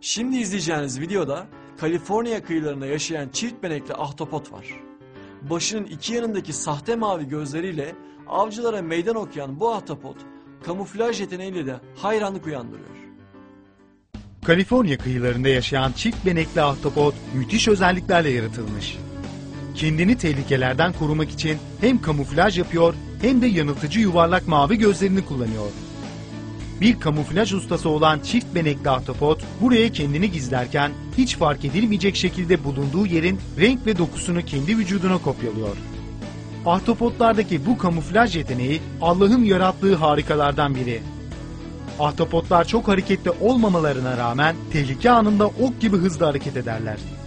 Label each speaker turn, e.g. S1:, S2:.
S1: Şimdi izleyeceğiniz videoda Kaliforniya kıyılarında yaşayan çift benekli ahtapot var. Başının iki yanındaki sahte mavi gözleriyle avcılara meydan okuyan bu ahtapot, kamuflaj yeteneğiyle de hayranlık uyandırıyor.
S2: Kaliforniya kıyılarında yaşayan çift benekli ahtapot müthiş özelliklerle yaratılmış. Kendini tehlikelerden korumak için hem kamuflaj yapıyor hem de yanıltıcı yuvarlak mavi gözlerini kullanıyor. Bir kamuflaj ustası olan çift benekli ahtapot buraya kendini gizlerken hiç fark edilmeyecek şekilde bulunduğu yerin renk ve dokusunu kendi vücuduna kopyalıyor. Ahtapotlardaki bu kamuflaj yeteneği Allah'ın yarattığı harikalardan biri. Ahtapotlar çok hareketli olmamalarına rağmen tehlike anında ok gibi hızlı hareket ederler.